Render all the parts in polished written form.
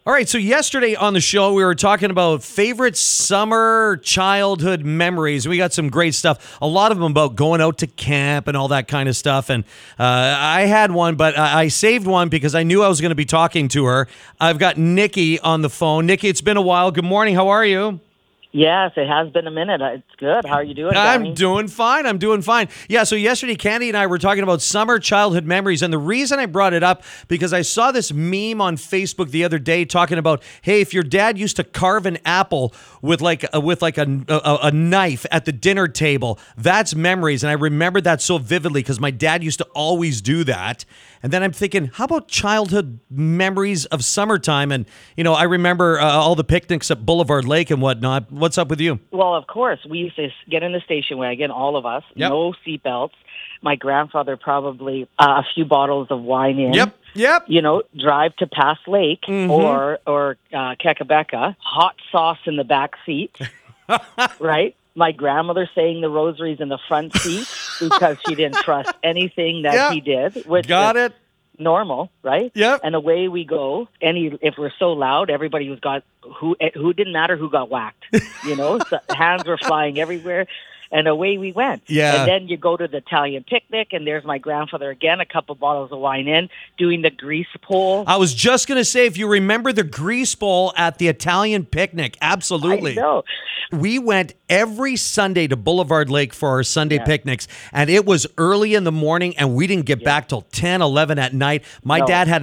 All right, so yesterday on the show, we were talking about favorite summer childhood memories. We got some great stuff. A lot of them about going out to camp and all that kind of stuff. And I had one, but I saved one because I knew I was going to be talking to her. I've got Nikki on the phone. Nikki, it's been a while. Good morning. How are you? Yes, it has been a minute. It's good. How are you doing, Danny? I'm doing fine. Yeah, so yesterday, Candy and I were talking about summer childhood memories, and the reason I brought it up, because I saw this meme on Facebook the other day talking about, hey, if your dad used to carve an apple with a knife at the dinner table, that's memories. And I remembered that so vividly because my dad used to always do that. And then I'm thinking, how about childhood memories of summertime? And, I remember all the picnics at Boulevard Lake and whatnot. What's up with you? Well, of course, we used to get in the station wagon, all of us, Yep. No seatbelts. My grandfather probably a few bottles of wine in. Yep. Drive to Pass Lake Mm-hmm. or Kekabeka, hot sauce in the back seat, right? My grandmother saying the rosaries in the front seat because she didn't trust anything that he did, which Got is it. normal, right? Yep. And away we go. If we're so loud, everybody who didn't matter who got whacked. So hands were flying everywhere. And away we went. Yeah. And then you go to the Italian picnic, and there's my grandfather again, a couple bottles of wine in, doing the grease pole. I was just going to say, if you remember the grease bowl at the Italian picnic, absolutely. I know. We went every Sunday to Boulevard Lake for our Sunday picnics, and it was early in the morning, and we didn't get back till 10, 11 at night. My dad had a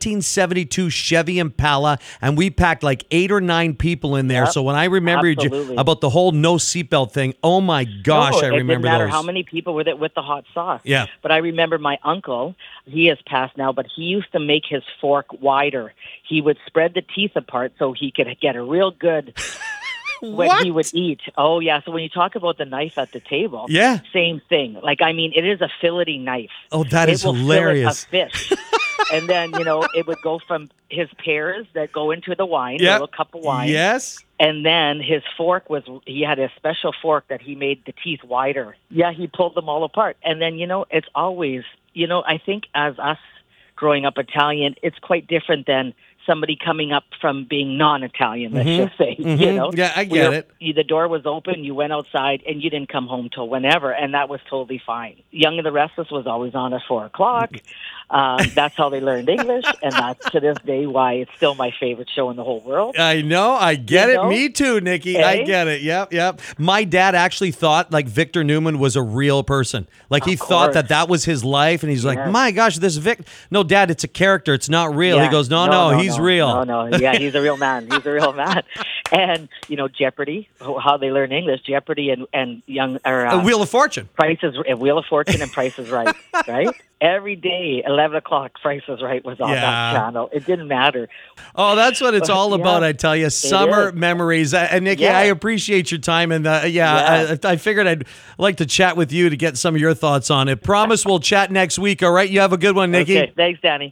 1972 Chevy Impala, and we packed like 8 or 9 people in there. Yep. So when I remembered Absolutely. about the whole no seatbelt thing, oh my gosh, I remember It didn't matter those. how many people were there with the hot sauce. Yeah. But I remember my uncle, he has passed now, but he used to make his fork wider. He would spread the teeth apart so he could get a real good... when he would eat. Oh, yeah. So when you talk about the knife at the table, same thing. It is a filleting knife. Oh, that is hilarious. Fillet a fish. And then, it would go from his pears that go into the wine, a little cup of wine. Yes. And then his fork he had a special fork that he made the teeth wider. Yeah, he pulled them all apart. And then, it's always, I think as us growing up Italian, it's quite different than somebody coming up from being non-Italian, let's just say, Yeah, I get it. The door was open, you went outside, and you didn't come home till whenever, and that was totally fine. Young and the Restless was always on at 4 o'clock. That's how they learned English, and that's to this day why it's still my favorite show in the whole world. I know. I get it. Me too, Nikki. I get it. Yep. My dad actually thought Victor Newman was a real person. He thought that was his life, and he's like, my gosh, this Vic. No, Dad, it's a character. It's not real. Yeah. He goes, no, he's real. No. Yeah, he's a real man. He's a real man. And, Jeopardy, how they learn English, Jeopardy and Wheel of Fortune. Wheel of Fortune and Price is Right, right? Every day, 11 o'clock, Price is Right was on that channel. It didn't matter. Oh, that's what it's all about, I tell you. Summer memories. And Nikki, I appreciate your time. And I figured I'd like to chat with you to get some of your thoughts on it. Promise we'll chat next week, all right? You have a good one, Nikki. Okay, thanks, Danny.